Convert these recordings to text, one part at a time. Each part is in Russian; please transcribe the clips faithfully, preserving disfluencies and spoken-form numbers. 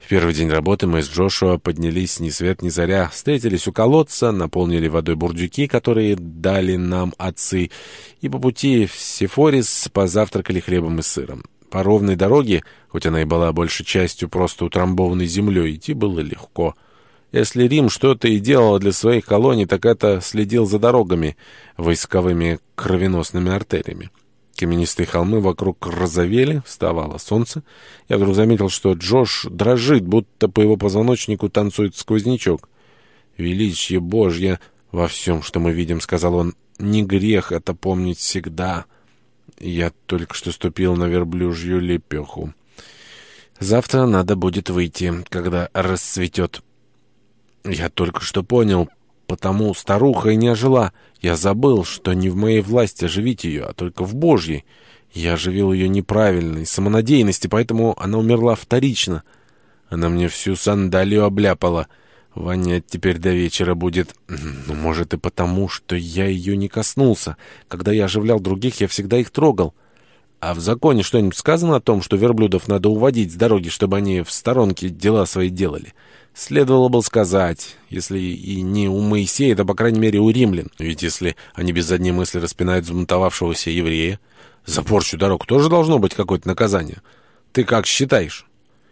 В первый день работы мы с Джошуа поднялись ни свет ни заря, встретились у колодца, наполнили водой бурдюки, которые дали нам отцы, и по пути в Сефорис позавтракали хлебом и сыром. По ровной дороге, хоть она и была большей частью просто утрамбованной землей, идти было легко. Если Рим что-то и делал для своих колоний, так это следил за дорогами, войсковыми кровеносными артериями. Каменистые холмы вокруг розовели, вставало солнце. Я вдруг заметил, что Джош дрожит, будто по его позвоночнику танцует сквознячок. «Величие Божье во всем, что мы видим», — сказал он, — «не грех это помнить всегда». Я только что ступил на верблюжью лепеху. Завтра надо будет выйти, когда расцветет. Я только что понял, потому старуха и не ожила. Я забыл, что не в моей власти оживить ее, а только в Божьей. Я оживил ее неправильно, из самонадеянности, поэтому она умерла вторично. Она мне всю сандалию обляпала. Вонять теперь до вечера будет. Ну, может, и потому, что я ее не коснулся. Когда я оживлял других, я всегда их трогал. А в законе что-нибудь сказано о том, что верблюдов надо уводить с дороги, чтобы они в сторонке дела свои делали? Следовало бы сказать, если и не у Моисея, то, по крайней мере, у римлян. Ведь если они без задней мысли распинают взбунтовавшегося еврея, за порчу дорог тоже должно быть какое-то наказание. Ты как считаешь?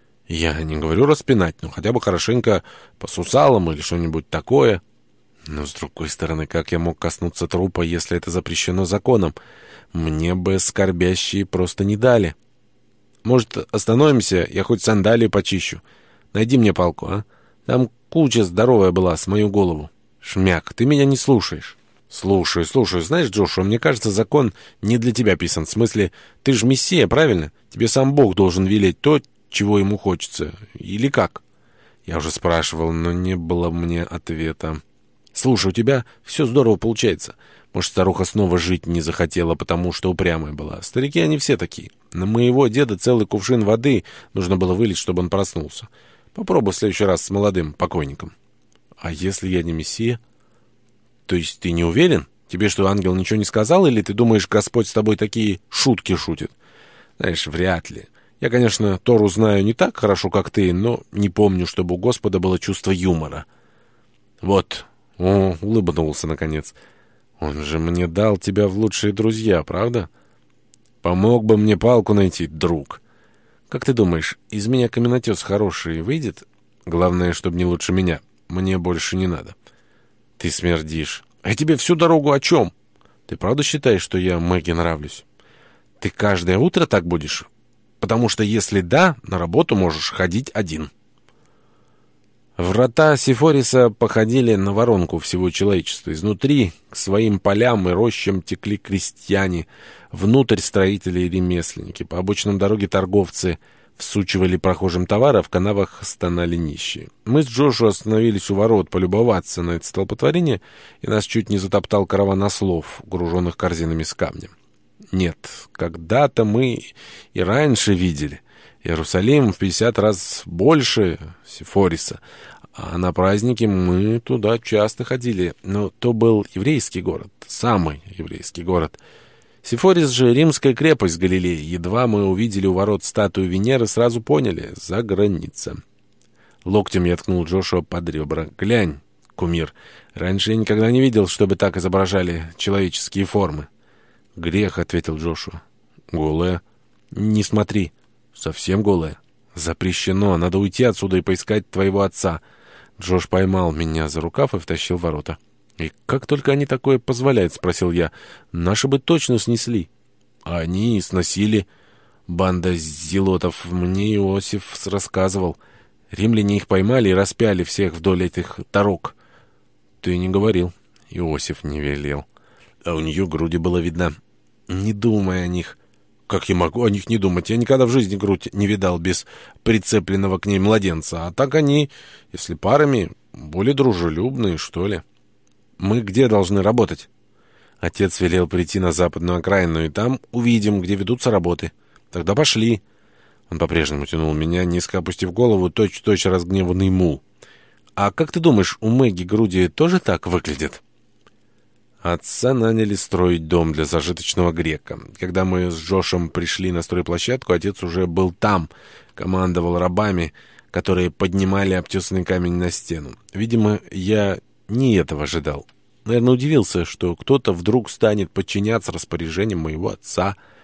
Я не говорю распинать, но хотя бы хорошенько по сусалам или что-нибудь такое. Но, с другой стороны, как я мог коснуться трупа, если это запрещено законом? Мне бы скорбящие просто не дали. Может, остановимся, я хоть сандалии почищу. Найди мне палку, а? Там куча здоровая была с мою голову. Шмяк, ты меня не слушаешь. Слушаю, слушаю. Знаешь, Джошуа, мне кажется, закон не для тебя писан. В смысле, ты же мессия, правильно? Тебе сам Бог должен велеть то, чего ему хочется. Или как? Я уже спрашивал, но не было мне ответа. Слушай, у тебя все здорово получается. Может, старуха снова жить не захотела, потому что упрямая была. Старики, они все такие. На моего деда целый кувшин воды нужно было вылить, чтобы он проснулся. Попробуй в следующий раз с молодым покойником. А если я не мессия? То есть ты не уверен? Тебе что, ангел ничего не сказал? Или ты думаешь, Господь с тобой такие шутки шутит? Знаешь, вряд ли. Я, конечно, Тору знаю не так хорошо, как ты, но не помню, чтобы у Господа было чувство юмора. Вот. О, улыбнулся наконец. Он же мне дал тебя в лучшие друзья, правда? Помог бы мне палку найти, друг. Как ты думаешь, из меня каменотес хороший выйдет? Главное, чтобы не лучше меня. Мне больше не надо. Ты смердишь. А я тебе всю дорогу о чем? Ты правда считаешь, что я Мэгги нравлюсь? Ты каждое утро так будешь? Потому что если да, на работу можешь ходить один. Врата Сефориса походили на воронку всего человечества. Изнутри к своим полям и рощам текли крестьяне, внутрь строители и ремесленники. По обочинам дороги торговцы всучивали прохожим товары, а в канавах стонали нищие. Мы с Джошуа остановились у ворот полюбоваться на это столпотворение, и нас чуть не затоптал караван ослов, груженных корзинами с камнем. Нет, когда-то мы и раньше видели Иерусалим в пятьдесят раз больше Сефориса, а на праздники мы туда часто ходили, но то был еврейский город, самый еврейский город. Сефорис же римская крепость в Галилее. Едва мы увидели у ворот статую Венеры, сразу поняли — за граница. Локтем я ткнул Джошуа под ребра. «Глянь, кумир, раньше я никогда не видел, чтобы так изображали человеческие формы». «Грех», — ответил Джошуа. «Голая». «Не смотри». «Совсем голая?» «Запрещено. Надо уйти отсюда и поискать твоего отца». Джош поймал меня за рукав и втащил в ворота. «И как только они такое позволяют?» — спросил я. «Наши бы точно снесли». «Они и сносили. Банда зелотов. Мне Иосиф рассказывал. Римляне их поймали и распяли всех вдоль этих дорог». «Ты не говорил». Иосиф не велел. А у нее груди было видно. «Не думай о них». «Как я могу о них не думать? Я никогда в жизни грудь не видал без прицепленного к ней младенца. А так они, если парами, более дружелюбные, что ли». «Мы где должны работать?» Отец велел прийти на западную окраину, и там увидим, где ведутся работы. «Тогда пошли». Он по-прежнему тянул меня, низко опустив голову, точь-в-точь разгневанный мул. «А как ты думаешь, у Мэгги груди тоже так выглядят?» Отца наняли строить дом для зажиточного грека. Когда мы с Джошем пришли на стройплощадку, отец уже был там, командовал рабами, которые поднимали обтесанный камень на стену. Видимо, я не этого ожидал. Наверное, удивился, что кто-то вдруг станет подчиняться распоряжениям моего отца.